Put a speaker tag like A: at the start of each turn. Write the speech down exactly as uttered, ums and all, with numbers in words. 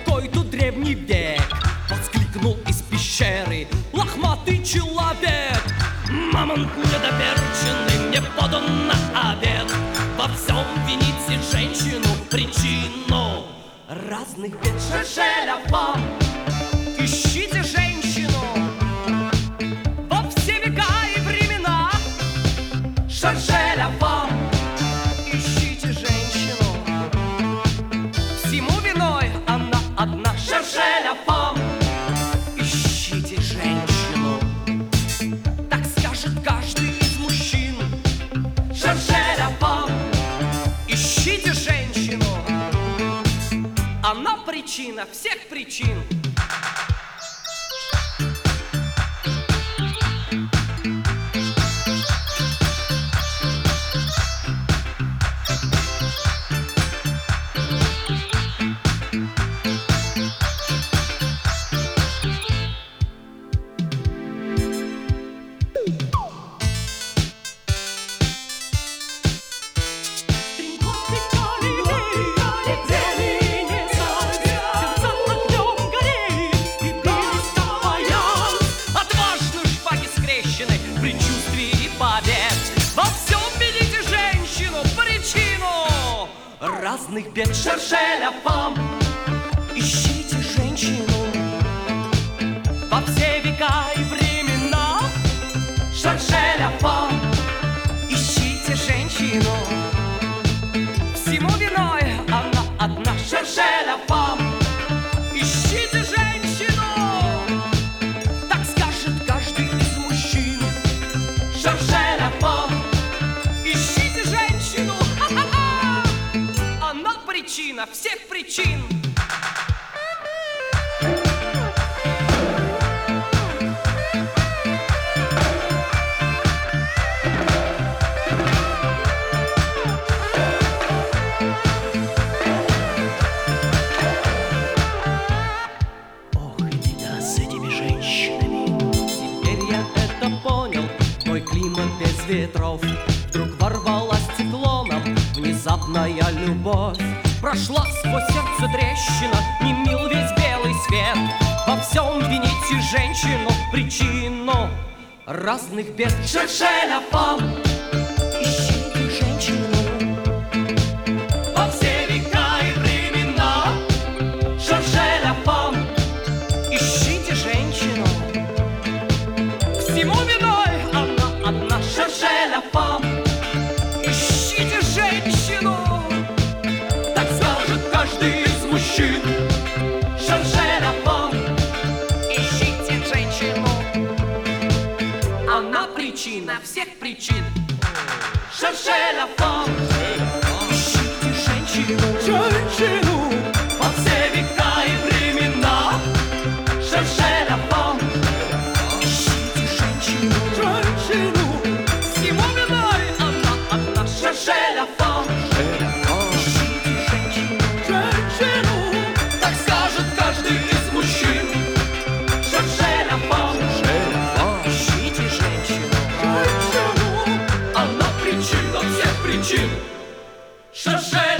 A: какой тут древний век, воскликнул из пещеры лохматый человек. Мамонт недоперченный мне подан на обед. Во всем вините женщину, причину разных бед. Шершеля вам, ищите женщину во все века и времена. Шершеля вам, ищите женщину, всему виной она одна. Шершеля вам, ищите женщину, так скажет каждый из мужчин. Шершеля вам, ищите женщину, она причина всех причин. Разных бед. Шершеля вам, ищите женщину во все века и времена. Шершеля вам, ищите женщину, всему виной она одна. Шершеля вам, ищите женщину, так скажет каждый из мужчин. Шершеля вам, ищите женщину, причина всех причин.
B: Ох, беда с этими женщинами.
A: Теперь я это понял. Мой климат без ветров вдруг ворвалась циклоном. Внезапная любовь прошла сквозь сердце трещина, не мил весь белый свет. Во всем вините женщину, причину разных бед. Шершеля вам, ищите женщину во все века и времена. Шершеля вам, ищите женщину, всему виной она одна. Шершеля вам, ищите женщину, каждый из мужчин. Шершеля вам, ищите женщину, она причина всех причин. Шершеля вам, ищите женщину, женщину во все века и времена. Шершеля вам, ищите женщину, женщину, всему виной она одна. Шершеля вам, Шершеля